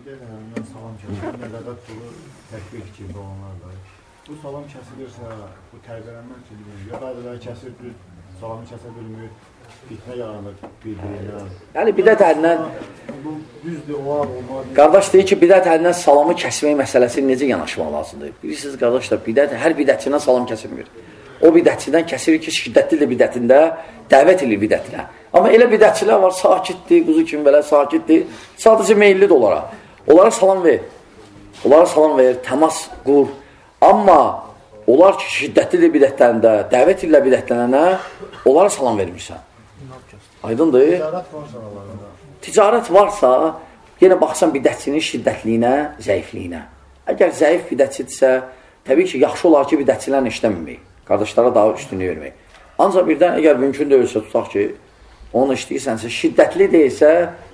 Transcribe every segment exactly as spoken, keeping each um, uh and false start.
bir də həmdən salam kəsilir, nəzarət pulu təkbir fikirdə olanlar var. Bu salam kəsilirsə, bu tərbiyələnmək üçün bilmiyor. Ya bəziləri kəsir, düz salamı kəsə bilmir, fitnə yaranır bir-birinə. Yəni bidət əlindən... Bu düzdür, olar, olmaz. Qardaş deyir ki, bidət əlindən salamı kəsmək məsələsi necə yanaşmaq lazımdır? Bilirsiniz, qardaşlar, bidət, hər bidətçindən salam kəsilmir. O bidətçidən kəsir ki, şiddətlidir bidətində, dəvət edir bidətinə. Amma elə bidətçilər var, sakitdir, quzu kimi belə sakitdir, sadəcə meyillidir onlara. Onlara salam ver, onlara salam ver, təmas qur. Amma onlar ki, şiddətlidir bidətlərində, dəvət ilə bidətlənənə, onlara salam vermirsən. Aydındır? Ticarət varsa aralarında. Ticarət varsa, yenə baxsan bidətçinin şiddətliyinə, zəifliyinə. Əgər zəif bidətçidirsə, təbii ki, yaxşı olar ki, bidətçilərlə işləməmək, qardaşlara daha üstünlük vermək. Ancaq birdən, əgər mümkün deyilsə, tutaq ki, onu işləyirsənsə, şiddətli deyilsə,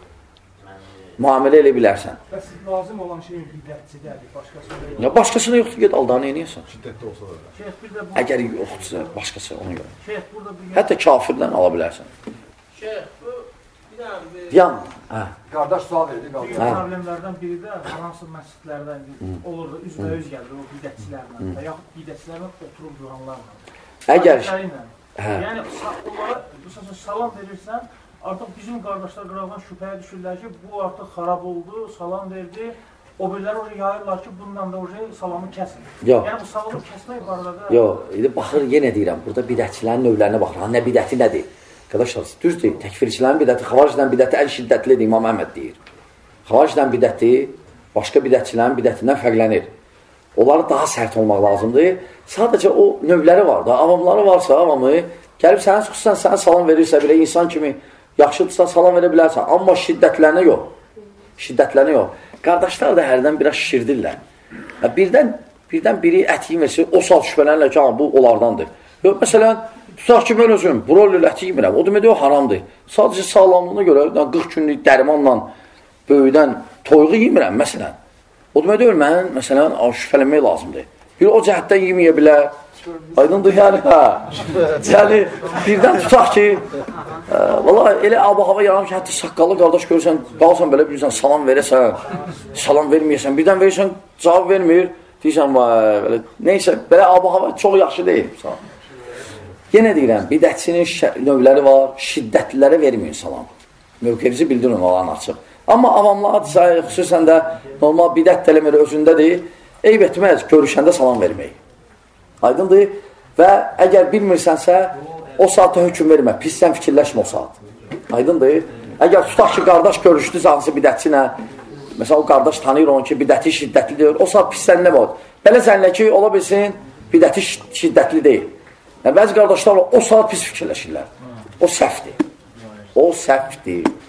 müamilə elə bilərsən. Bəs lazım olan şey bidətçidədir, başqasında yoxdur. Ya başqasına yoxdur, get aldanı eləyəsən. Şiddətli olsa da. Şeyh, bir də bu... Əgər yoxdursa, başqası ona görə. Şeyh, burada bir... Hətta kafirdən ala bilərsən. Şeyh, bu bir dənə... Yan, hə. Qardaş sual verdi, qaldı. Bir problemlərdən biri də hansı məscidlərdən olur da üzbə-üz gəlir o bidətçilərlə və yaxud bidətçilərlə oturub duranlarla. Əgər... Hə. Yəni, onlara salam verirsən, artıq bizim qardaşlar qıraqdan şübhəyə düşürlər ki, bu artıq xarab oldu, salam verdi, o birləri oraya yayırlar ki, bundan da oraya salamı kəsin. Yox. Yəni, bu salamı kəsmək barədə... Yox, baxır, yenə deyirəm, burada bidətçilərin növlərinə baxır. Ha, nə bidəti nədir? Arkadaşlar, düzdür, təkfirçilərin bidəti, xavaricdən bidəti ən şiddətlidir, İmam Əhməd deyir. Xavaricdən bidəti başqa bidətçilərin bidətindən fərqlənir. Onları daha sərt olmaq lazımdır. Sadəcə o növləri var da, avamları varsa, avamı gəlib sənə çıxırsan, sənə salam verirsə belə insan kimi yaxşıdırsa salam verə bilərsən. Amma şiddətlərinə yox. Şiddətlərinə yox. Qardaşlar da hərdən biraz şişirdirlər. Birdən, birdən biri ət yemirsə, o saat şübhələnirlər ki, bu onlardandır. Yox, məsələn, tutaq ki, mən özüm broiler əti yemirəm. O demək, o haramdır. Sadəcə sağlamlığına görə qırx günlük dərimanla böyüdən toyuğu yemirəm, məsələn. O demək deyil, mən, məsələn, şübhələnmək lazımdır. Bir o cəhətdən yeməyə bilər. Aydındır, yəni, hə. Yəni, birdən tutaq ki, ə, valla elə ab-hava yaram ki, hətta saqqalı qardaş görürsən, qalsan belə bilirsən, salam verəsən, salam verməyəsən, birdən verirsən, cavab vermir, deyirsən, belə, neysə, belə ab-hava çox yaxşı deyil. Yenə deyirəm, bidətçinin növləri var, şiddətlilərə verməyin salam. Mövqevizi bildirin olan açıq. Amma avamlar, xüsusən də normal bidət eləmir özündədir, eyb etməz, görüşəndə salam vermək. Aydındır və əgər bilmirsənsə, o saatda hökm vermə, pisdən fikirləşmə o saat. Aydındır. Əgər tutaq ki, qardaş görüşdü hansı bidətçinə, məsələn, o qardaş tanıyır onu ki, bidəti şiddətli deyir, o saat pisdən nə var? Belə zənlə ki, ola bilsin, bidəti şiddətli deyil. Yəni, bəzi qardaşlarla o saat pis fikirləşirlər. O səhvdir. O səhvdir.